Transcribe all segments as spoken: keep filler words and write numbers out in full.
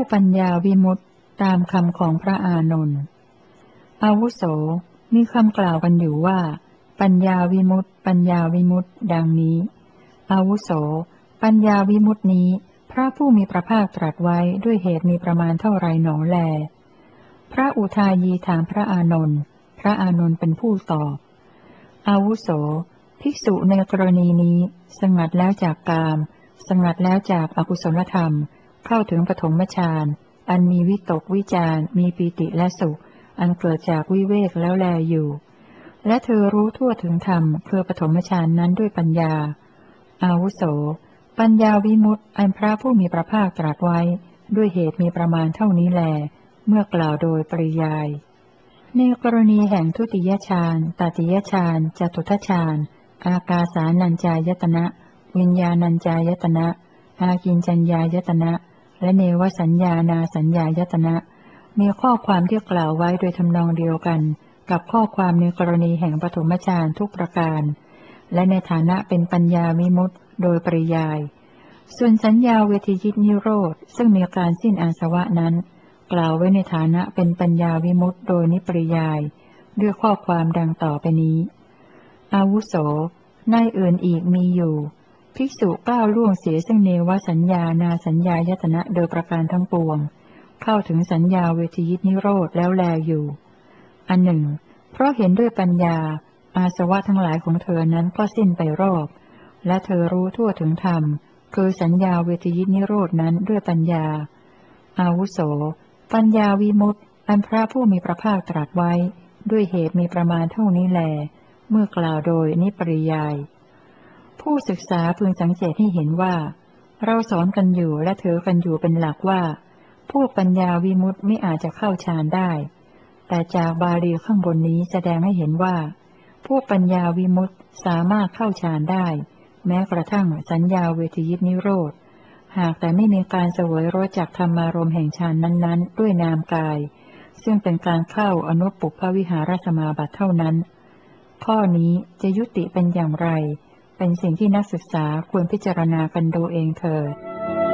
ปัญญาวิมุตติตามคำของพระอานนท์อาวุโสมีคำกล่าวกันอยู่ว่าปัญญาวิมุตติปัญญาวิมุตติดังนี้อาวุโสปัญญาวิมุตตินี้พระผู้มีพระภาคตรัสไว้ด้วยเหตุมีประมาณเท่าไรหนอแลพระอุทายีถามพระอานนท์พระอานนท์เป็นผู้ตอบอาวุโสภิกษุในกรณีนี้สงัดแล้วจากกามสงัดแล้วจากอกุศลธรรมเข้าถึงปฐมฌานอันมีวิตกวิจารมีปีติและสุขอันเกิดจากวิเวกแล้วแลอยู่และเธอรู้ทั่วถึงธรรมคือปฐมฌานนั้นด้วยปัญญาอาวุโสปัญญาวิมุตติอันพระผู้มีพระภาคตรัสไว้ด้วยเหตุมีประมาณเท่านี้แลเมื่อกล่าวโดยปริยายในกรณีแห่งทุติยฌานตติยฌานจตุทัชฌานอากาสานัญจายตนะวิญญาณัญจายตนะอากิญจัญญายตนะและเนวสัญญานาสัญญายตนะมีข้อความที่กล่าวไว้โดยทำนองเดียวกันกับข้อความในกรณีแห่งปฐมฌานทุกประการและในฐานะเป็นปัญญาวิมุตติโดยปริยายส่วนสัญญาเวทียิตนิโรธซึ่งมีการสิ้นอาสวะนั้นกล่าวไว้ในฐานะเป็นปัญญาวิมุตติโดยนิปริยายด้วยข้อความดังต่อไปนี้อาวุโสในอื่นอีกมีอยู่ภิกษุก้าวล่วงเสียซึ่งเนวสัญญานาสัญญายตนะโดยประการทั้งปวงเข้าถึงสัญญาเวทียิตนิโรธแล้วแลอยู่อันหนึ่งเพราะเห็นด้วยปัญญาอาสวะทั้งหลายของเธอนั้นก็สิ้นไปรอบและเธอรู้ทั่วถึงธรรมคือสัญญาเวทียิตนิโรธนั้นด้วยปัญญาอาวุโสปัญญาวิมุตติอันพระผู้มีพระภาคตรัสไว้ด้วยเหตุมีประมาณเท่านี้แลเมื่อกล่าวโดยนิปริยายผู้ศึกษาพึงสังเกตให้เห็นว่าเราสอนกันอยู่และถือกันอยู่เป็นหลักว่าผู้ปัญญาวิมุตติไม่อาจจะเข้าฌานได้แต่จากบาลีข้างบนนี้แสดงให้เห็นว่าผู้ปัญญาวิมุตติสามารถเข้าฌานได้แม้กระทั่งสัญญาเวทียิตนิโรธหากแต่ไม่มีการเสวยรสจากธรรมารมณ์แห่งฌานนั้นๆด้วยนามกายซึ่งเป็นการเข้าอนุปปุพพวิหารสมาบัติเท่านั้นข้อนี้จะยุติเป็นอย่างไรเป็นสิ่งที่นักศึกษาควรพิจารณากันดูเองเถิด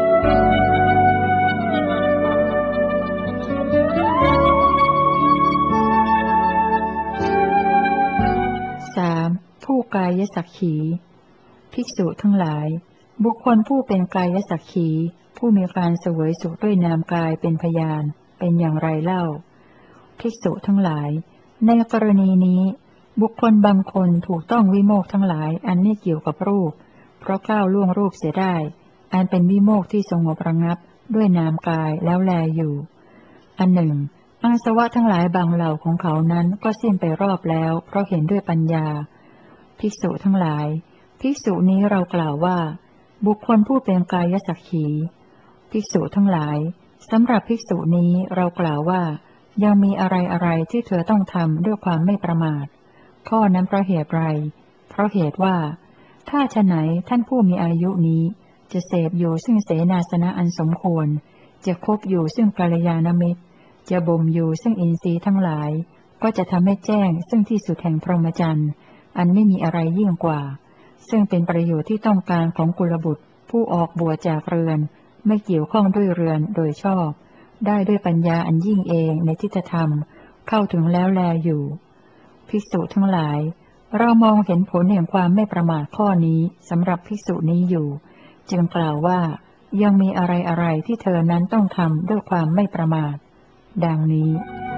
สามผู้กายสักขีภิกษุทั้งหลายบุคคลผู้เป็นกายสักขีผู้มีการเสวยสุขด้วยนามกายเป็นพยานเป็นอย่างไรเล่าภิกษุทั้งหลายในกรณีนี้บุคคลบางคนถูกต้องวิโมกข์ทั้งหลายอันไม่เกี่ยวกับรูปเพราะก้าวล่วงรูปเสียได้อันเป็นวิโมกข์ที่สงบระงับด้วยนามกายแล้วแลอยู่อันหนึ่งอาสวะทั้งหลายบางเหล่าของเขานั้นก็สิ้นไปรอบแล้วเพราะเห็นด้วยปัญญาภิกษุทั้งหลายภิกษุนี้เรากล่าวว่าบุคคลผู้เป็นกายสักขีภิกษุทั้งหลายสำหรับภิกษุนี้เรากล่าวว่ายังมีอะไรอะไรที่เธอต้องทำด้วยความไม่ประมาทข้อนั้นเพราะเหตุไรเพราะเหตุว่าถ้าฉะไหนท่านผู้มีอายุนี้จะเสพอยู่ซึ่งเสนาสนะอันสมควรจะคบอยู่ซึ่งกัลยาณมิตรจะบ่มอยู่ซึ่งอินทรีย์ทั้งหลายก็จะทำให้แจ้งซึ่งที่สุดแห่งพรหมจรรย์อันไม่มีอะไรยิ่งกว่าซึ่งเป็นประโยชน์ที่ต้องการของกุลบุตรผู้ออกบวชจากเรือนไม่เกี่ยวข้องด้วยเรือนโดยชอบได้ด้วยปัญญาอันยิ่งเองในทิฏฐธรรมเข้าถึงแล้วแลอยู่ภิกษุทั้งหลายเรามองเห็นผลแห่งความไม่ประมาทข้อนี้สำหรับภิกษุนี้อยู่จึงกล่าวว่ายังมีอะไรอะไรที่เธอนั้นต้องทำด้วยความไม่ประมาทดังนี้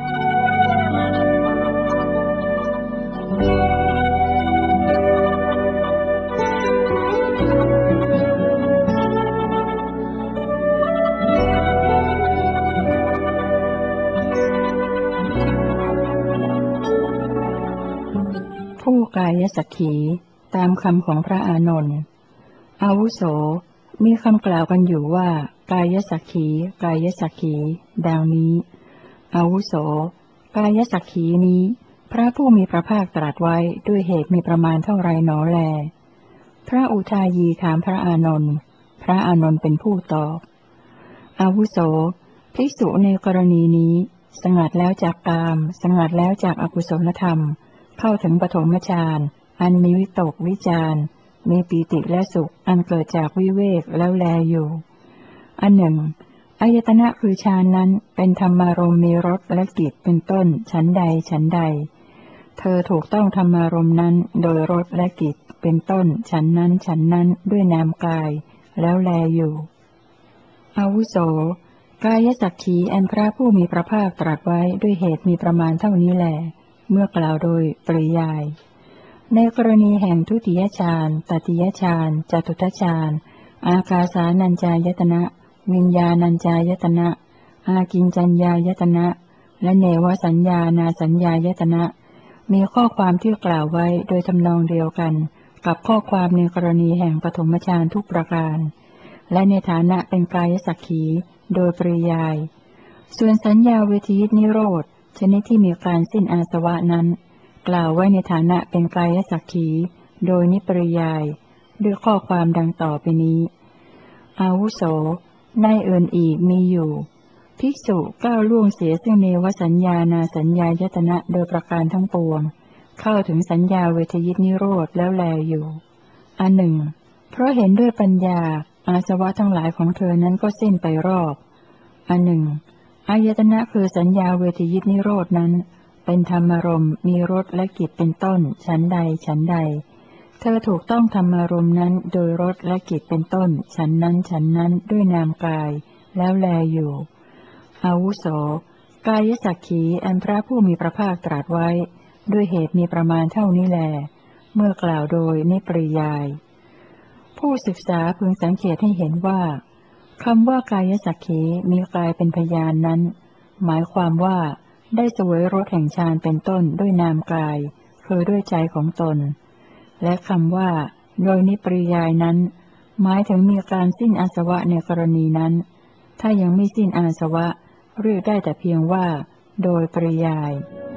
ผู้กายสักขีตามคำของพระอานนท์อาวุโสมีคำกล่าวกันอยู่ว่ากายสักขีกายสักขีดังนี้อาวุโสกายสักขีนี้พระผู้มีพระภาคตรัสไว้ด้วยเหตุมีประมาณเท่าไรหนอแลพระอุทายีถามพระอานนท์พระอานนท์เป็นผู้ตอบอาวุโสภิกษุในกรณีนี้สงัดแล้วจากกามสงัดแล้วจากอกุศลธรรมเข้าถึงปฐมฌานอันมีวิตกวิจารมีปีติและสุขอันเกิดจากวิเวกแล้วแลอยู่อันหนึ่งอายตนะคือฌานนั้นเป็นธรรมารมณ์มีรสและกิจเป็นต้นฉันใดฉันใดเธอถูกต้องธรรมารมณ์นั้นโดยรสและกิจเป็นต้นฉันนั้นฉันนั้นด้วยนามกายแล้วแลอยู่อาวุโสกายสักขีอันพระผู้มีพระภาคตรัสไว้ด้วยเหตุมีประมาณเท่านี้แลเมื่อกล่าวโดยปริยายในกรณีแห่งทุติยฌานตติยฌานจตุตฌานอากาสานัญจายตนะวิญญาณัญจายตนะอากิญจัญญายตนะและเนวสัญญานาสัญญายตนะมีข้อความที่กล่าวไว้โดยทำนองเดียวกันกับข้อความในกรณีแห่งปฐมฌานทุกประการและในฐานะเป็นกายสักขีโดยปริยายส่วนสัญญาเวทีนิโรธชนิดที่มีการสิ้นอาสวะนั้นกล่าวไว้ในฐานะเป็นกายสักขีโดยนิปริยายด้วยข้อความดังต่อไปนี้อาวุโสในอื่นอีกมีอยู่ภิกษุก้าวล่วงเสียซึ่งเนวสัญญานาสัญญายตนะโดยประการทั้งปวงเข้าถึงสัญญาเวทยิตนิโรธแล้วแลอยู่อันหนึ่งเพราะเห็นด้วยปัญญาอาสวะทั้งหลายของเธอนั้นก็สิ้นไปรอบอันหนึ่งอายตนะคือสัญญาเวทยิตนิโรธนั้นเป็นธรรมารมณ์มีรสและกิจเป็นต้นฉันใดฉันใดเธอถูกต้องธรรมารมณ์นั้นโดยรสและกิจเป็นต้นฉันนั้นฉันนั้นด้วยนามกายแล้วแลอยู่อาวุโสกายสักขีอันพระผู้มีพระภาคตรัสไว้ด้วยเหตุมีประมาณเท่านี้แลเมื่อกล่าวโดยนิปริยายผู้ศึกษาพึงสังเกตให้เห็นว่าคำว่ากายสักขีมีกายเป็นพยานนั้นหมายความว่าได้เสวยรสแห่งฌานเป็นต้นด้วยนามกายคือด้วยใจของตนและคำว่าโดยนิปริยายนั้นหมายถึงมีการสิ้นอาสวะในกรณีนั้นถ้ายังไม่สิ้นอาสวะเรียกได้แต่เพียงว่าโดยปริยาย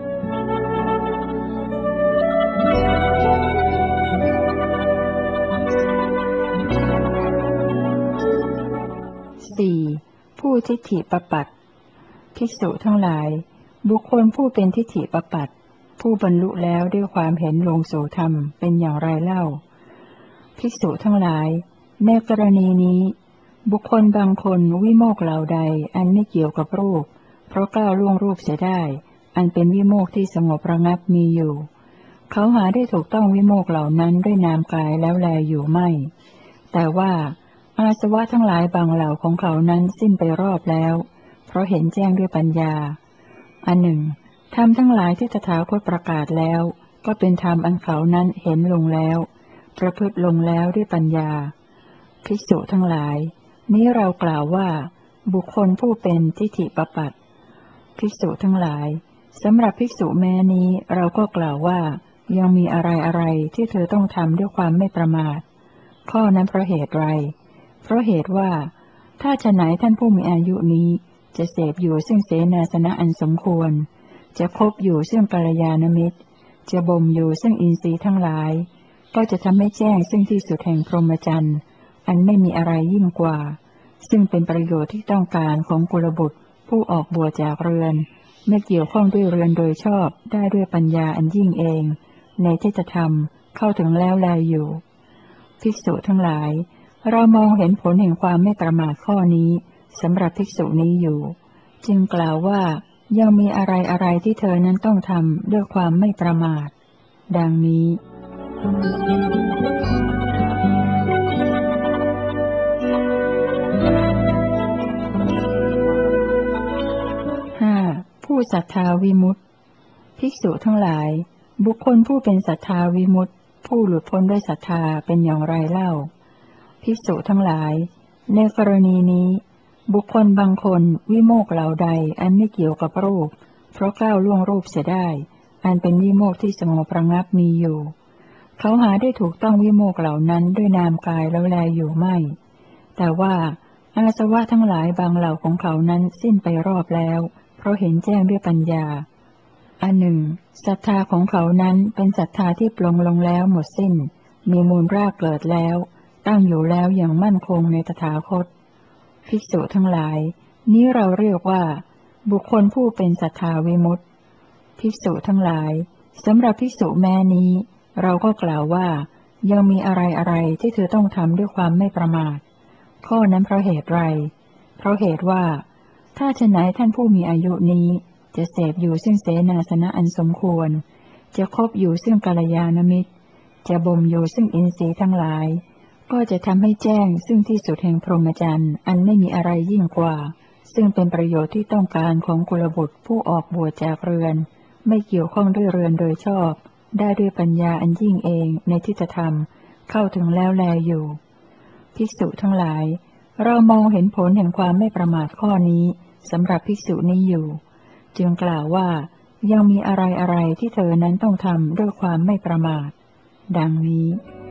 สี่ผู้ทิฏฐิปปัตติภิกษุทั้งหลายบุคคลผู้เป็นทิฏฐิปปัตติผู้บรรลุแล้วด้วยความเห็นลงสู่ธรรมเป็นอย่างไรเล่าภิกษุทั้งหลายในกรณีนี้บุคคลบางคนวิโมกข์เหล่าใดอันไม่เกี่ยวกับรูปเพราะก้าวล่วงรูปเสียได้อันเป็นวิโมกข์ที่สงบระงับมีอยู่เขาหาได้ถูกต้องวิโมกข์เหล่านั้นด้วยนามกายแล้วแลอยู่ไม่แต่ว่าอาสวะทั้งหลายบางเหล่าของเขานั้นสิ้นไปรอบแล้วเพราะเห็นแจ้งด้วยปัญญาอันหนึ่งธรรมทั้งหลายที่ตถาคตประกาศแล้วก็เป็นธรรมอันเขานั้นเห็นลงแล้วประพฤติลงแล้วด้วยปัญญาภิกษุทั้งหลายนี้เรากล่าวว่าบุคคลผู้เป็นทิฏฐิปปัตติภิกษุทั้งหลายสำหรับภิกษุแม้นี้เราก็กล่าวว่ายังมีอะไรอะไรที่เธอต้องทำด้วยความไม่ประมาทข้อนั้นเพราะเหตุไรเพราะเหตุว่าถ้าฉะไหนท่านผู้มีอายุนี้จะเสพอยู่ซึ่งเสนาสนะอันสมควรจะคบอยู่ซึ่งกัลยาณมิตรจะบ่มอยู่ซึ่งอินทรีย์ทั้งหลายก็จะทำให้แจ้งซึ่งที่สุดแห่งพรหมจรรย์อันไม่มีอะไรยิ่งกว่าซึ่งเป็นประโยชน์ที่ต้องการของกุลบุตรผู้ออกบวชจากเรือนไม่เกี่ยวข้องด้วยเรือนโดยชอบได้ด้วยปัญญาอันยิ่งเองในที่จะทำเข้าถึงแล้วแลอยู่ภิกษุทั้งหลายเรามองเห็นผลแห่งความไม่ประมาทข้อนี้สำหรับภิกษุนี้อยู่จึงกล่าวว่ายังมีอะไรอะไรที่เธอนั้นต้องทำด้วยความไม่ประมาทดังนี้ห้าผู้ศรัทธาวิมุตติภิกษุทั้งหลายบุคคลผู้เป็นศรัทธาวิมุตติผู้หลุดพ้นด้วยศรัทธาเป็นอย่างไรเล่าภิกษุทั้งหลายในกรณีนี้บุคคลบางคนวิโมกข์เหล่าใดอันไม่เกี่ยวกับรูปเพราะก้าวล่วงรูปเสียได้อันเป็นวิโมกข์ที่สงบระงับมีอยู่เขาหาได้ถูกต้องวิโมกข์เหล่านั้นด้วยนามกายแล้วแลอยู่ไม่แต่ว่าอาสวะทั้งหลายบางเหล่าของเขานั้นสิ้นไปรอบแล้วเพราะเห็นแจ้งด้วยปัญญาอันหนึ่งศรัทธาของเขานั้นเป็นศรัทธาที่ปลงลงแล้วหมดสิ้นมีมูลรากเกิดแล้วตั้งอยู่แล้วอย่างมั่นคงในตถาคตภิกษุทั้งหลายนี้เราเรียกว่าบุคคลผู้เป็นศรัทธาวิมุตติภิกษุทั้งหลายสำหรับภิกษุแม้นี้เราก็กล่าวว่ายังมีอะไรอะไรที่เธอต้องทำด้วยความไม่ประมาทข้อนั้นเพราะเหตุไรเพราะเหตุว่าถ้าฉะไหนท่านผู้มีอายุนี้จะเสพอยู่ซึ่งเสนาสนะอันสมควรจะคบอยู่ซึ่งกัลยาณมิตรจะบ่มอยู่ซึ่งอินทรีย์ทั้งหลายก็จะทำให้แจ้งซึ่งที่สุดแห่งพรหมจรรย์อันไม่มีอะไรยิ่งกว่าซึ่งเป็นประโยชน์ที่ต้องการของกุลบุตรผู้ออกบวชจากเรือนไม่เกี่ยวข้องด้วยเรือนโดยชอบได้ด้วยปัญญาอันยิ่งเองในทิฏฐธรรมเข้าถึงแล้วแลอยู่ภิกษุทั้งหลายเรามองเห็นผลแห่งความไม่ประมาทข้อนี้สำหรับภิกษุนี้อยู่จึงกล่าวว่ายังมีอะไรอะไรที่เธอนั้นต้องทำด้วยความไม่ประมาทดังนี้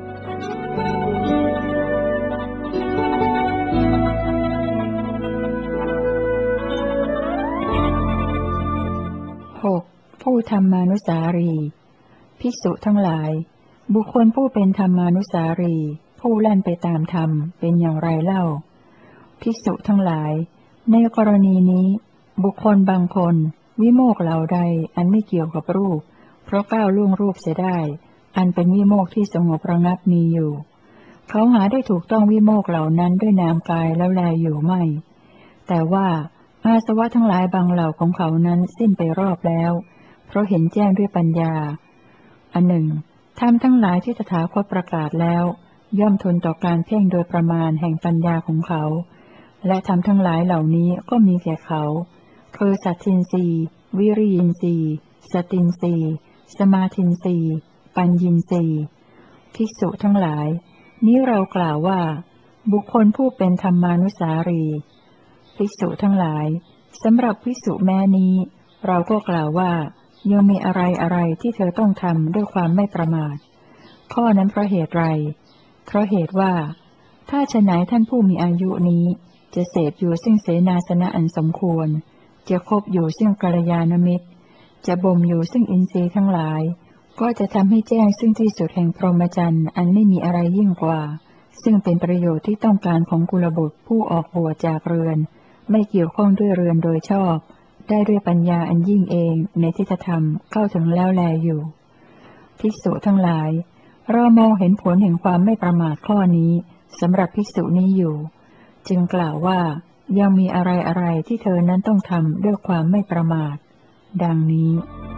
หกผู้ธรรมานุสารีภิกษุทั้งหลายบุคคลผู้เป็นธรรมานุสารีผู้แล่นไปตามธรรมเป็นอย่างไรเล่าภิกษุทั้งหลายในกรณีนี้บุคคลบางคนวิโมกข์เหล่าใดอันไม่เกี่ยวกับรูปเพราะก้าวล่วงรูปเสียได้อันเป็นวิโมกข์ที่สงบระงับมีอยู่เขาหาได้ถูกต้องวิโมกข์เหล่านั้นด้วยนามกายแล้วแลอยู่ไม่แต่ว่าอาสวะทั้งหลายบางเหล่าของเขานั้นสิ้นไปรอบแล้วเพราะเห็นแจ้งด้วยปัญญาอันหนึ่งธรรมทั้งหลายที่ตถาคตประกาศแล้วย่อมทนต่อการเพ่งโดยประมาณแห่งปัญญาของเขาและธรรมทั้งหลายเหล่านี้ก็มีแก่เขาคือสัตทินรีวิริยินทรีย์สตินทรีย์สมาธินทรีย์ปัญญินทรีย์ภิกษุทั้งหลายนี้เรากล่าวว่าบุคคลผู้เป็นธรรมานุสารีภิกษุทั้งหลายสำหรับภิกษุแม้นี้เราก็กล่าวว่ายังมีอะไรอะไรที่เธอต้องทำด้วยความไม่ประมาทข้อนั้นเพราะเหตุไรเพราะเหตุว่าถ้าฉะไหนท่านผู้มีอายุนี้จะเสพอยู่ซึ่งเสนาสนะอันสมควรจะคบอยู่ซึ่งกัลยาณมิตรจะบ่มอยู่ซึ่งอินทรีย์ทั้งหลายก็จะทำให้แจ้งซึ่งที่สุดแห่งพรหมจรรย์อันไม่มีอะไรยิ่งกว่าซึ่งเป็นประโยชน์ที่ต้องการของกุลบุตรผู้ออกบวชจากเรือนไม่เกี่ยวข้องด้วยเรือนโดยชอบได้ด้วยปัญญาอันยิ่งเองในทิฏฐธรรมเข้าถึงแล้วแลอยู่ภิกษุทั้งหลายเรามองเห็นผลแห่งความไม่ประมาทข้อนี้สำหรับภิกษุนี้อยู่จึงกล่าวว่ายังมีอะไรอะไรที่เธอนั้นต้องทำด้วยความไม่ประมาทดังนี้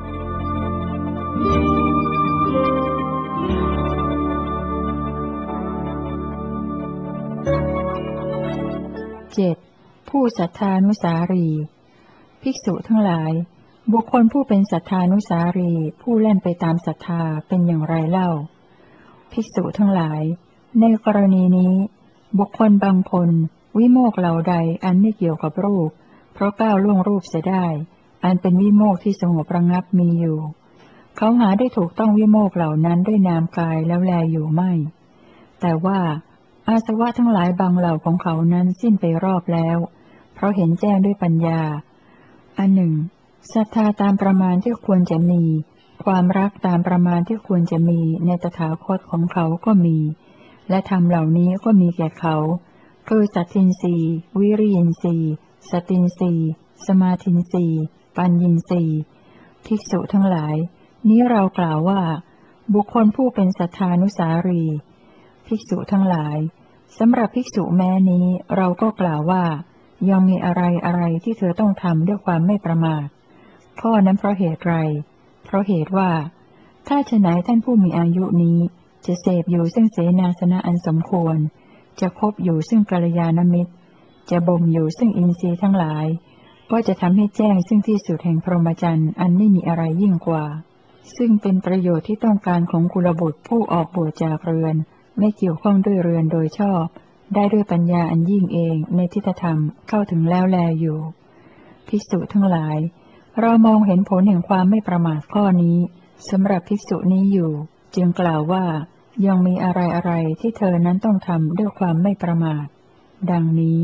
เจ็ดผู้สัทธานุสารีภิกษุทั้งหลายบุคคลผู้เป็นสัทธานุสารีผู้เล่นไปตามศรัทธาเป็นอย่างไรเล่าภิกษุทั้งหลายในกรณีนี้บุคคลบางคนวิโมกข์เหล่าใดอันไม่เกี่ยวกับรูปเพราะก้าวล่วงรูปเสียได้อันเป็นวิโมกข์ที่สงบระงับมีอยู่เขาหาได้ถูกต้องวิโมกข์เหล่านั้นด้วยนามกายแล้วแลอยู่ไม่แต่ว่าอาสวะทั้งหลายบางเหล่าของเขานั้นสิ้นไปรอบแล้วเพราะเห็นแจ้งด้วยปัญญาอันหนึ่งศรัทธาตามประมาณที่ควรจะมีความรักตามประมาณที่ควรจะมีในตถาคตของเขาก็มีและธรรมเหล่านี้ก็มีแก่เขาคือสัตทินรีวิริยินทรีย์สตินรีสมาธินรีปัญญินทรีภิกษุทั้งหลายนี้เรากล่าวว่าบุคคลผู้เป็นสัทธานุสารีภิกษุทั้งหลายสำหรับภิกษุแม้นี้เราก็กล่าวว่ายังมีอะไรอะไรที่เธอต้องทำด้วยความไม่ประมาทข้อนั้นเพราะเหตุไรเพราะเหตุว่าถ้าฉะไหนท่านผู้มีอายุนี้จะเสพอยู่ซึ่งเสนาสนะอันสมควรจะคบอยู่ซึ่งกัลยาณมิตรจะบ่มอยู่ซึ่งอินทรีย์ทั้งหลายก็จะทำให้แจ้งซึ่งที่สุดแห่งพรหมจรรย์อันไม่มีอะไรยิ่งกว่าซึ่งเป็นประโยชน์ที่ต้องการของกุลบุตรผู้ออกบวชจากเรือนไม่เกี่ยวข้องด้วยเรือนโดยชอบได้ด้วยปัญญาอันยิ่งเองในทิฏฐธรรมเข้าถึงแล้วแลอยู่ภิกษุทั้งหลายเรามองเห็นผลแห่งความไม่ประมาทข้อนี้สำหรับภิกษุนี้อยู่จึงกล่าวว่ายังมีอะไรอะไรที่เธอนั้นต้องทำด้วยความไม่ประมาทดังนี้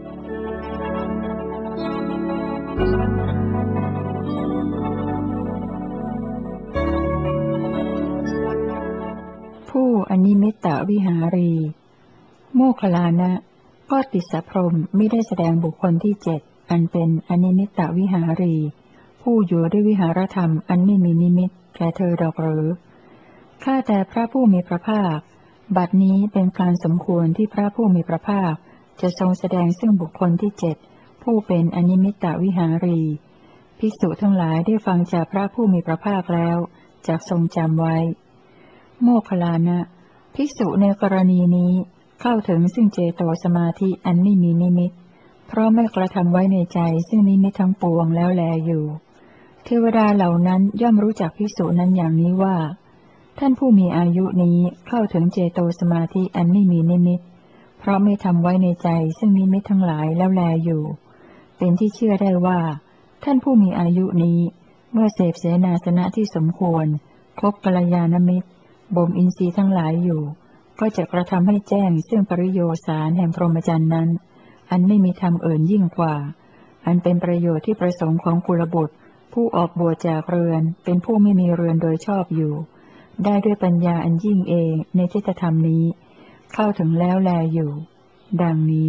ผู้อนิมิตตวิหารีโมคคัลลานะก็ติสสะพรหมมิได้แสดงบุคคลที่เจ็ดอันเป็นอนิมิตตวิหารีผู้อยู่ด้วยวิหารธรรมอันไม่มีนิมิตแก่เธอดอกหรือข้าแต่พระผู้มีพระภาคบัดนี้เป็นการสมควรที่พระผู้มีพระภาคจะทรงแสดงซึ่งบุคคลที่เจ็ดผู้เป็นอนิมิตตวิหารีภิกษุทั้งหลายได้ฟังจากพระผู้มีพระภาคแล้วจักทรงจำไว้โมคคัลลานะภิกษุในกรณีนี้เข้าถึงซึ่งเจโตสมาธิอันไม่มีนิมิตเพราะไม่กระทำไว้ในใจซึ่งนิมิตทั้งปวงแล้วแลอยู่เทวดาเหล่านั้นย่อมรู้จักภิกษุนั้นอย่างนี้ว่าท่านผู้มีอายุนี้เข้าถึงเจโตสมาธิอันไม่มีนิมิตเพราะไม่ทำไว้ในใจซึ่งนิมิตทั้งหลายแล้วแลอยู่เป็นที่เชื่อได้ว่าท่านผู้มีอายุนี้เมื่อเสพเสนาสนะที่สมควรคบกัลยาณมิตรบ่มอินทรีย์ทั้งหลายอยู่ก็จะกระทำให้แจ้งซึ่งปริโยสารแห่งพรหมจรรย์นั้นอันไม่มีธรรมอื่นยิ่งกว่าอันเป็นประโยชน์ที่ประสงค์ของกุลบุตรผู้ออกบวชจากเรือนเป็นผู้ไม่มีเรือนโดยชอบอยู่ได้ด้วยปัญญาอันยิ่งเองในทิฏฐธรรมนี้เข้าถึงแล้วแลอยู่ดังนี้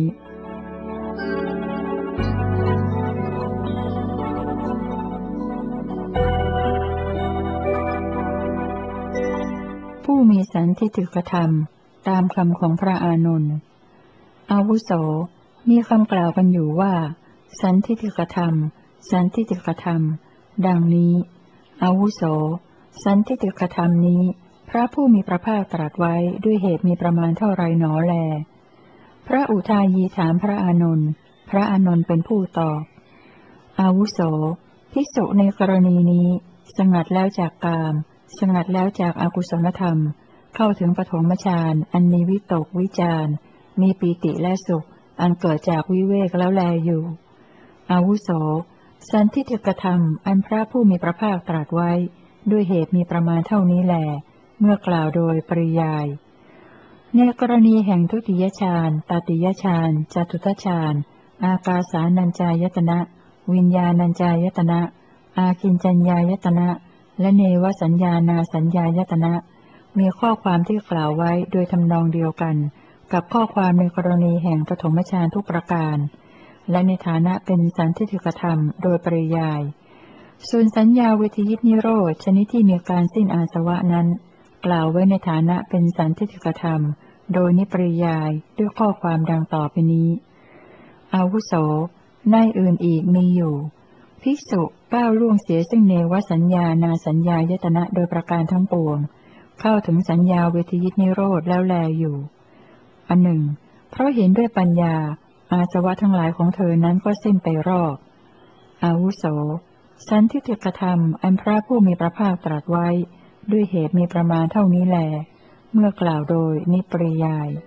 ผู้มีสันทิฏฐิกธรรมตามคำของพระอานนท์อาวุโสมีคำกล่าวกันอยู่ว่าสันทิฏฐิกธรรมสันทิฏฐิกธรรมดังนี้อาวุโสสันทิฏฐิกธรรมนี้พระผู้มีพระภาคตรัสไว้ด้วยเหตุมีประมาณเท่าไรหนอแลพระอุทายีถามพระอานนท์พระอานนท์เป็นผู้ตอบอาวุโสภิกษุในกรณีนี้สงัดแล้วจากกามสงัดแล้วจากอากุศลธรรมเข้าถึงปฐมฌานอันมีวิตกวิจารมีปีติและสุขอันเกิดจากวิเวกแล้วแลอยู่อาวุโสสันทิฏฐิกธรรมอันพระผู้มีพระภาคตรัสไว้ด้วยเหตุมีประมาณเท่านี้แลเมื่อกล่าวโดยปริยายในกรณีแห่งทุติยฌานตติยฌานจตุตฌานอากาสานัญจายตนะวิญญาณัญจายตนะอากิญจัญญายตนะและเนวสัญญานาสัญญายตนะมีข้อความที่กล่าวไว้โดยทำนองเดียวกันกับข้อความในกรณีแห่งปฐมฌานทุกประการและในฐานะเป็นสันทิฏฐิกธรรมโดยปริยายส่วนสัญญาเวทยิตนิโรธชนิดที่มีการสิ้นอาสวะนั้นกล่าวไว้ในฐานะเป็นสันทิฏฐิกธรรมโดยนิปริยายด้วยข้อความดังต่อไปนี้อาวุโสในอื่นอีกมีอยู่ภิกษุก้าวล่วงเสียซึ่งเนวสัญญานาสัญญายตนะโดยประการทั้งปวงเข้าถึงสัญญาเวทยิตนิโรธแล้วแลอยู่อันหนึ่งเพราะเห็นด้วยปัญญาอาสวะทั้งหลายของเธอนั้นก็สิ้นไปรอบอาวุโสสันทิฏฐิกธรรมอันพระผู้มีพระภาคตรัสไว้ด้วยเหตุมีประมาณเท่านี้แลเมื่อกล่าวโดยนิปริยาย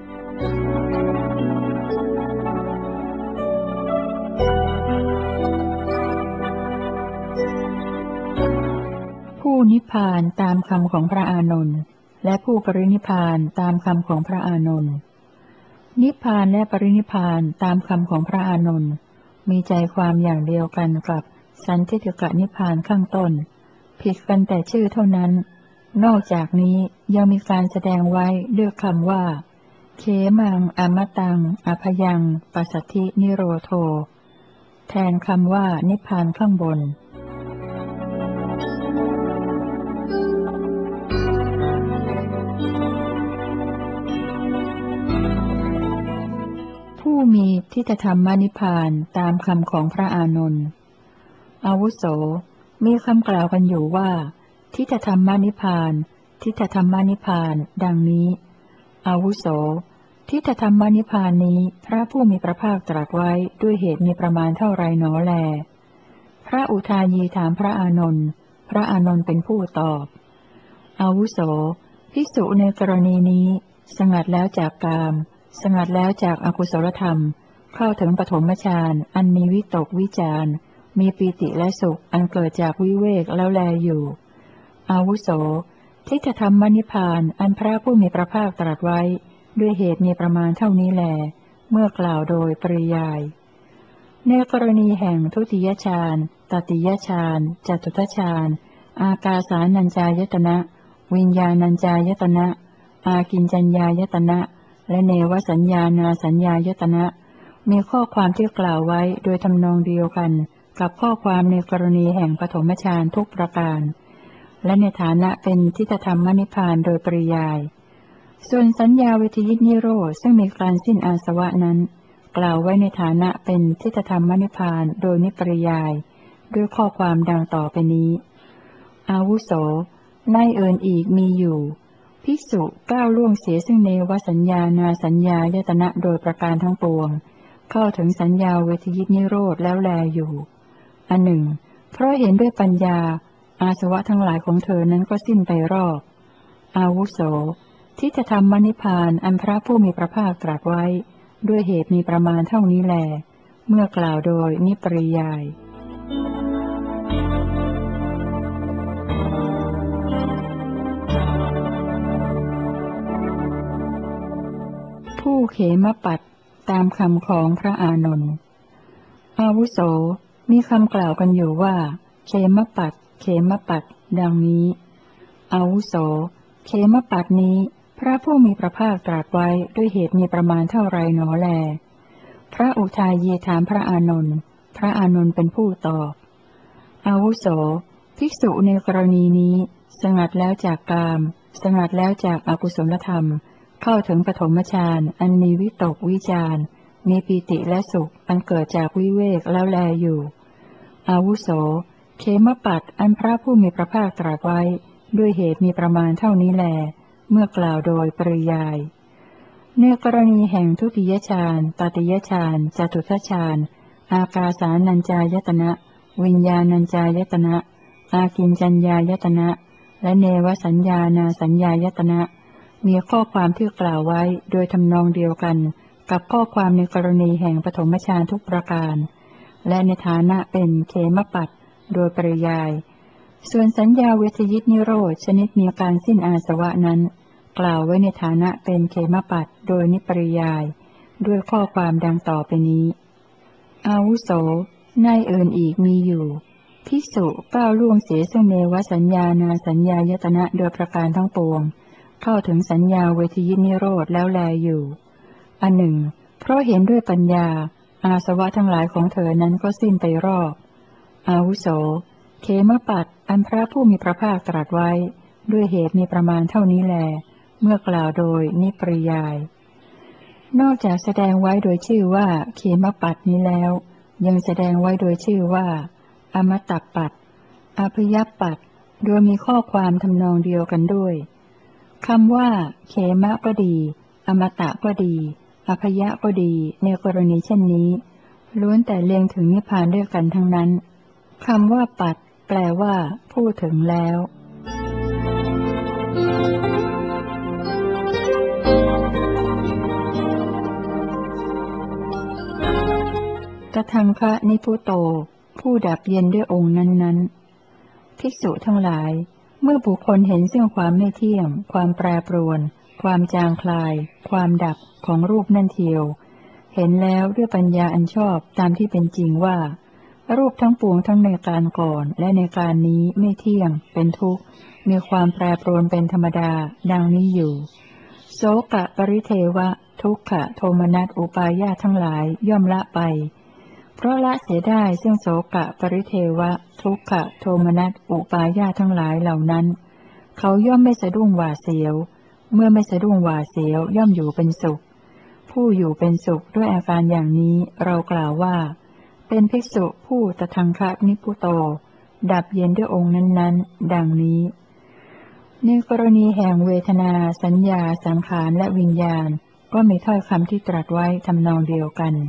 ผู้นิพพานตามคำของพระอานนท์และผู้ปรินิพพานตามคำของพระอานนท์นิพพานและปรินิพพานตามคำของพระอานนท์มีใจความอย่างเดียวกันกับสันทิฏฐิกนิพพานข้างต้นผิดกันแต่ชื่อเท่านั้นนอกจากนี้ยังมีการแสดงไว้ด้วยคำว่าเขมังอมตังอภยังปัสสัทธินิโรโธแทนคำว่านิพพานข้างบนผู้มีทิฏฐธรรมนิพพานตามคำของพระอานนท์อาวุโสมีคำกล่าวกันอยู่ว่าทิฏฐธรรมนิพพานทิฏฐธรรมนิพพานดังนี้อาวุโสทิฏฐธรรมนิพพานนี้พระผู้มีพระภาคตรัสไว้ด้วยเหตุมีประมาณเท่าไรหนอแลพระอุทายีถามพระอานนท์พระอานนท์เป็นผู้ตอบอาวุโสภิกษุในกรณีนี้สงัดแล้วจากกามสงัดแล้วจากอกุศลธรรมเข้าถึงปฐมฌานอันมีวิตกวิจารมีปีติและสุขอันเกิดจากวิเวกแล้วแลอยู่อาวุโสทิฏฐธรรมนิพพานอันพระผู้มีพระภาคตรัสไว้ด้วยเหตุมีประมาณเท่านี้แลเมื่อกล่าวโดยปริยายในกรณีแห่งทุติยฌานตติยฌานจตุตฌานอากาสานัญจายตนะวิญญาณัญจายตนะอากิญจัญญายตนะและเนวสัญญานาสัญญายตนะมีข้อความที่กล่าวไว้โดยทำนองเดียวกันกับข้อความในกรณีแห่งปฐมฌานทุกประการและในฐานะเป็นทิฏฐธรรมนิพพานโดยปริยายส่วนสัญญาเวทยิตนิโรธซึ่งมีการสิ้นอาสวะนั้นกล่าวไว้ในฐานะเป็นทิฏฐธรรมนิพพานโดยนิปริยายด้วยข้อความดังต่อไปนี้อาวุโสในเอินอีกมีอยู่ภิกษุก้าวล่วงเสียซึ่งเนวสัญญานาสัญญายตนะโดยประการทั้งปวงเข้าถึงสัญญาเวทยิตนิโรธแล้วแลอยู่อันหนึ่งเพราะเห็นด้วยปัญญาอาสวะทั้งหลายของเธอนั้นก็สิ้นไปรอบอาวุโสที่จะทำมนิพพานอันพระผู้มีพระภาคตรัสไว้ด้วยเหตุมีประมาณเท่านี้แลเมื่อกล่าวโดยนิปริยายผู้เขมปัตตามคำของพระอานนท์อาวุโสมีคำกล่าวกันอยู่ว่าเขมปัตเขมปัตดังนี้อาวุโสเขมปัตนี้พระผู้มีพระภาคตรัสไว้ด้วยเหตุมีประมาณเท่าไรหนอแลพระอุทายีถามพระอานนท์พระอานนท์เป็นผู้ตอบอาวุโสภิกษุในกรณีนี้สงัดแล้วจากกามสงัดแล้วจากอกุศลธรรมเข้าถึงปฐมฌานอันมีวิตกวิจารมีปีติและสุขอันเกิดจากวิเวกแล้วแลอยู่อาวุโสเขมปัตอันพระผู้มีพระภาคตรัสไว้ด้วยเหตุมีประมาณเท่านี้แลเมื่อกล่าวโดยปริยายในกรณีแห่งทุติยฌานตติยฌานจตุทัชฌานอากาสานัญจายตนะวิญญาณัญจายตนะอากิญจัญญายตนะและเนวสัญญานาสัญญายตนะมีข้อความที่กล่าวไว้โดยทำนองเดียวกันกับข้อความในกรณีแห่งปฐมฌานทุกประการและในฐานะเป็นเขมปัตโดยปริยายส่วนสัญญาเวทยิตนิโรธชนิดมีการสิ้นอาสวะนั้นกล่าวไว้ในฐานะเป็นเขมปัตโดยนิปริยายด้วยข้อความดังต่อไปนี้อาวุโสในเอินอีกมีอยู่ภิกษุก้าวล่วงเสียซึ่งเนวสัญญานาสัญญายตนะโดยประการทั้งปวงเข้าถึงสัญญาเวทยิตนิโรธแล้วแลอยู่อันหนึ่งเพราะเห็นด้วยปัญญาอาสวะทั้งหลายของเธอนั้นก็สิ้นไปรอบอาวุโสเขมปัตอันพระผู้มีพระภาคตรัสไว้ด้วยเหตุมีประมาณเท่านี้แลเมื่อกล่าวโดยนิปริยายนอกจากแสดงไว้โดยชื่อว่าเขมปัตนี้แล้วยังแสดงไว้โดยชื่อว่าอมตะปัตอภยปัตโดยมีข้อความทำนองเดียวกันด้วยคำว่าเขมะก็ดีอมตะก็ดีอภยะก็ดีในกรณีเช่นนี้ล้วนแต่เล็งถึงนิพพานด้วยกันทั้งนั้นคำว่าปัตแปลว่าพูดถึงแล้วตทังคะนิพุโตผู้ดับเย็นด้วยองค์นั้นๆภิกษุทั้งหลายเมื่อบุคคลเห็นซึ่งความไม่เที่ยงความแปรปรวนความจางคลายความดับของรูปนั่นเทียวเห็นแล้วด้วยปัญญาอันชอบตามที่เป็นจริงว่ารูปทั้งปวงทั้งในการก่อนและในการนี้ไม่เที่ยงเป็นทุกข์มีความแปรปรวนเป็นธรรมดาดังนี้อยู่โสกะปริเทวะทุกขะโทมนัสอุปายาทั้งหลายย่อมละไปเพราะละเสียได้ซึ่งโสกะปริเทวะทุกขะโทมนัสอุปายาทั้งหลายเหล่านั้นเขาย่อมไม่สะดุ้งหวาดเสียวเมื่อไม่สะดุ้งหวาดเสียวย่อมอยู่เป็นสุขผู้อยู่เป็นสุขด้วยอาการอย่างนี้เรากล่าวว่าเป็นภิกษุผู้ตทังคะนิพุโตดับเย็นด้วยองค์นั้นๆดังนี้ในกรณีแห่งเวทนาสัญญาสังขารและวิญญาณก็มีถ้อยคำที่ตรัสไว้ทำนองเดียวกัน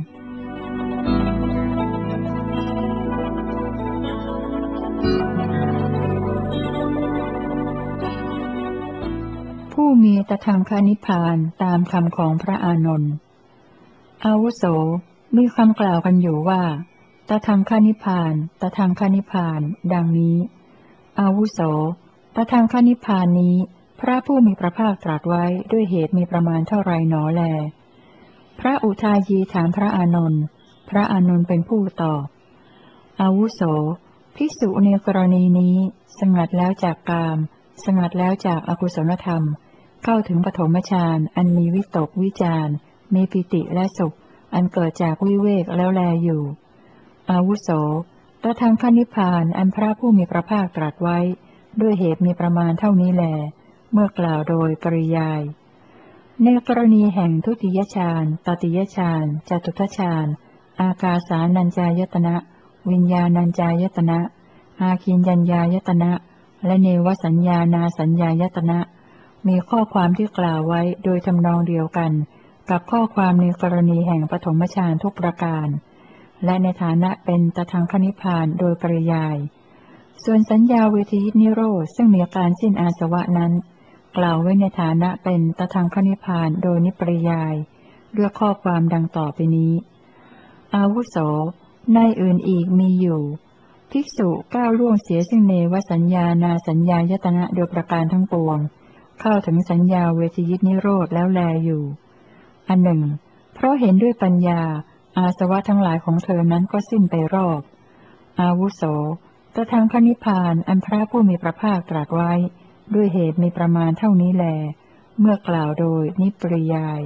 ผู้มีตทังคนิพพานตามคำของพระอานนท์อาวุโสมีคำกล่าวกันอยู่ว่าตทังคนิพพานตทังคนิพพานดังนี้อาวุโสตทังคนิพพานนี้พระผู้มีพระภาคตรัสไว้ด้วยเหตุมีประมาณเท่าไรหนอแลพระอุทายีถามพระอานนท์พระอานนท์เป็นผู้ตอบอาวุโสภิกษุในกรณีนี้สงัดแล้วจากกามสงัดแล้วจากอกุศลธรรมเข้าถึงปฐมฌานอันมีวิตกวิจารมีปิติและสุขอันเกิดจากวิเวกแล้วแลอยู่อาวุโสตทังคนิพพานอันพระผู้มีพระภาคตรัสไว้ด้วยเหตุมีประมาณเท่านี้แลเมื่อกล่าวโดยปริยายในกรณีแห่งทุติยฌานตติยฌานจตุตฌานอากาสานัญจายตนะวิญญาณัญจายตนะอาคิญญัญญายตนะและเนวสัญญานาสัญญายตนะมีข้อความที่กล่าวไว้โดยทำนองเดียวกันกับข้อความในกรณีแห่งปฐมฌานทุกประการและในฐานะเป็นตทังคนิพพานโดยปริยายส่วนสัญญาเวทียินิโรธซึ่งมีการสิ้นอาสวะนั้นกล่าวไว้ในฐานะเป็นตทังคนิพพานโดยนิปริยายด้วยข้อความดังต่อไปนี้อาวุโสในอื่นอีกมีอยู่ภิกษุก้าวล่วงเสียซึ่งเนวสัญญานาสัญญายตนะโดยประการทั้งปวงเข้าถึงสัญญาเวทียินิโรธแล้วแลอยู่อันหนึ่งเพราะเห็นด้วยปัญญาอาสวะทั้งหลายของเธอนั้นก็สิ้นไปรอบอาวุโสตทังคนิพพานอันพระผู้มีพระภาคตรัสไว้ด้วยเหตุมีประมาณเท่านี้แลเมื่อกล่าวโดยนิปริยาย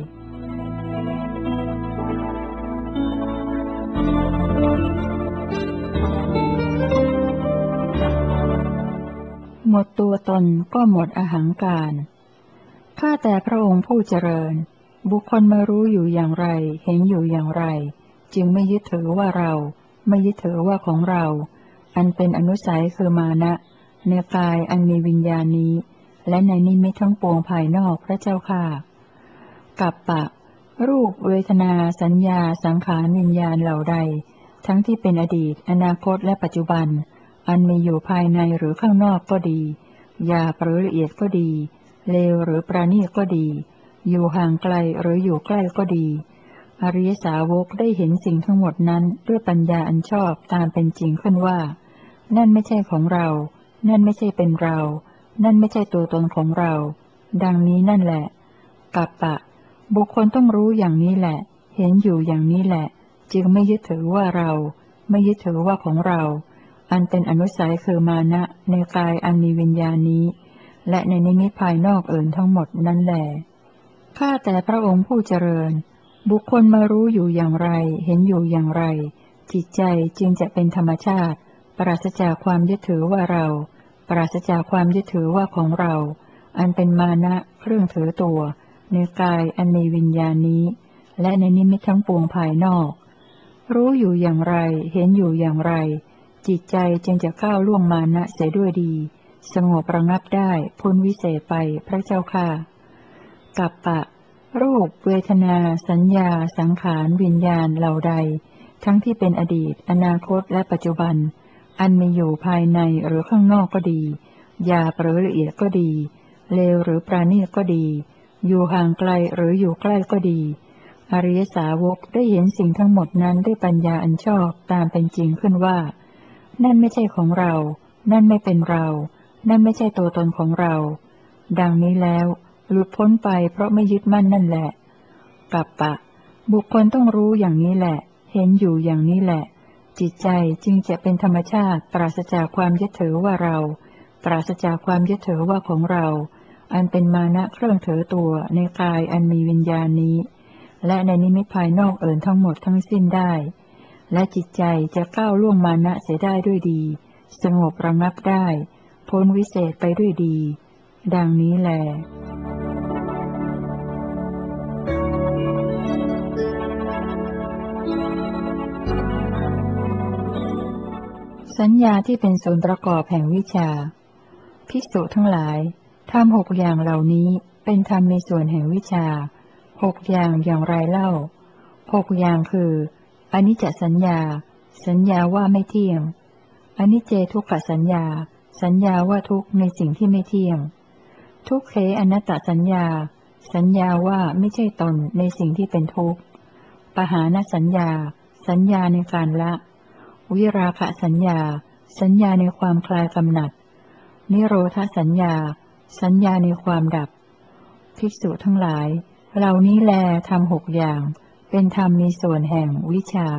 หมดตัวตนก็หมดอหังการข้าแต่พระองค์ผู้เจริญบุคคลมารู้อยู่อย่างไรเห็นอยู่อย่างไรจึงไม่ยึดถือว่าเราไม่ยึดถือว่าของเราอันเป็นอนุสัยคือมานะในกายอันมีวิญญาณนี้และในนิมิตทั้งปวงภายนอกพระเจ้าข้ากัปปะรูปเวทนาสัญญาสังขารวิญญาณเหล่าใดทั้งที่เป็นอดีตอนาคตและปัจจุบันอันมีอยู่ภายในหรือข้างนอกก็ดีหยาบหรือละเอียดก็ดีเลวหรือประณีตก็ดีอยู่ห่างไกลหรืออยู่ใกล้ก็ดีอริยสาวกได้เห็นสิ่งทั้งหมดนั้นด้วยปัญญาอันชอบตามเป็นจริงขึ้นว่านั่นไม่ใช่ของเรานั่นไม่ใช่เป็นเรานั่นไม่ใช่ตัวตนของเราดังนี้นั่นแหละกัปปะบุคคลต้องรู้อย่างนี้แหละเห็นอยู่อย่างนี้แหละจึงไม่ยึดถือว่าเราไม่ยึดถือว่าของเราอันเป็นอนุสัยคือมานะในกายอันมีวิญญาณนี้และในนิมิตภายนอกอื่นทั้งหมดนั้นแหละข้าแต่พระองค์ผู้เจริญบุคคลมารู้อยู่อย่างไรเห็นอยู่อย่างไรจิตใจจึงจะเป็นธรรมชาติปราศจากความยึดถือว่าเราปราศจากความยึดถือว่าของเราอันเป็นมานะเครื่องถือตัวในกายอันมีวิญญาณนี้และในนิมิตทั้งปวงภายนอกรู้อยู่อย่างไรเห็นอยู่อย่างไรจิตใจจึงจะก้าวล่วงมานะเสียด้วยดีสงบระงับได้พ้นวิเศษไปพระเจ้าค่ะกัปปะรูปเวทนาสัญญาสังขารวิญญาณเหล่าใดทั้งที่เป็นอดีตอนาคตและปัจจุบันอันมีอยู่ภายในหรือข้างนอกก็ดีหยาบหรือละเอียดก็ดีเลวหรือปราณีตก็ดีอยู่ห่างไกลหรืออยู่ใกล้ก็ดีอริยสาวกได้เห็นสิ่งทั้งหมดนั้นด้วยปัญญาอันชอบตามเป็นจริงขึ้นว่านั่นไม่ใช่ของเรานั่นไม่เป็นเรานั่นไม่ใช่ตัวตนของเราดังนี้แล้วหลุดพ้นไปเพราะไม่ยึดมั่นนั่นแหละกัปปะบุคคลต้องรู้อย่างนี้แหละเห็นอยู่อย่างนี้แหละจิตใจจึงจะเป็นธรรมชาติปราศจากความยึดถือว่าเราปราศจากความยึดถือว่าของเราอันเป็นมานะเครื่องถือตัวในกายอันมีวิญญาณนี้และในนิมิตภายนอกเอื่นทั้งหมดทั้งสิ้นได้และจิตใจจะก้าวล่วงมานะเสียได้ด้วยดีสงบระงับได้พ้นวิเศษไปด้วยดีดังนี้แลสัญญาที่เป็นส่วนประกอบแห่งวิชาภิกษุทั้งหลายธรรมหกอย่างเหล่านี้เป็นธรรมในส่วนแห่งวิชาหกอย่างอย่างไรเล่าหกอย่างคืออนิจจสัญญาสัญญาว่าไม่เที่ยงอนิจเจทุกขสัญญาสัญญาว่าทุกข์ในสิ่งที่ไม่เที่ยงทุกเขอนัตตสัญญาสัญญาว่าไม่ใช่ตนในสิ่งที่เป็นทุกข์ปหานสัญญาสัญญาในการละวิราคะสัญญาสัญญาในความคลายกำหนัดนิโรธสัญญาสัญญาในความดับภิกษุทั้งหลายเหล่านี้แลทำหกอย่างเป็นธรรมในส่วนแห่งวิชา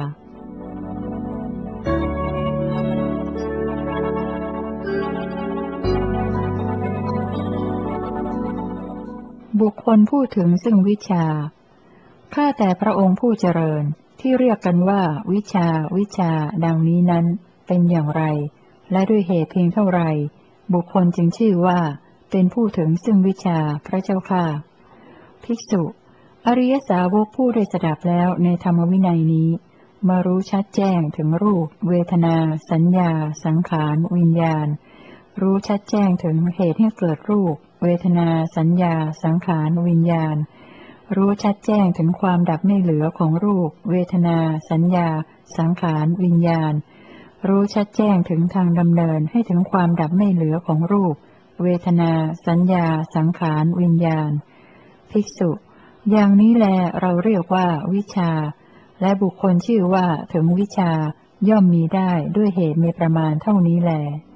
บุคคลพูดถึงซึ่งวิชาข้าแต่พระองค์ผู้เจริญที่เรียกกันว่าวิชาวิชาดังนี้นั้นเป็นอย่างไรและด้วยเหตุเพียงเท่าไรบุคคลจึงชื่อว่าเป็นผู้ถึงซึ่งวิชาพระเจ้าค่ะภิกษุอริยสาวกผู้ได้สดับแล้วในธรรมวินัยนี้มารู้ชัดแจ้งถึงรูปเวทนาสัญญาสังขารวิญญาณรู้ชัดแจ้งถึงเหตุให้เกิดรูปเวทนาสัญญาสังขารวิญญาณรู้ชัดแจ้งถึงความดับไม่เหลือของรูปเวทนาสัญญาสังขารวิญญาณรู้ชัดแจ้งถึงทางดำเนินให้ถึงความดับไม่เหลือของรูปเวทนาสัญญาสังขารวิญญาณภิกษุอย่างนี้แลเราเรียกว่าวิชาและบุคคลชื่อว่าถึงวิชาย่อมมีได้ด้วยเหตุมีประมาณเท่านี้แล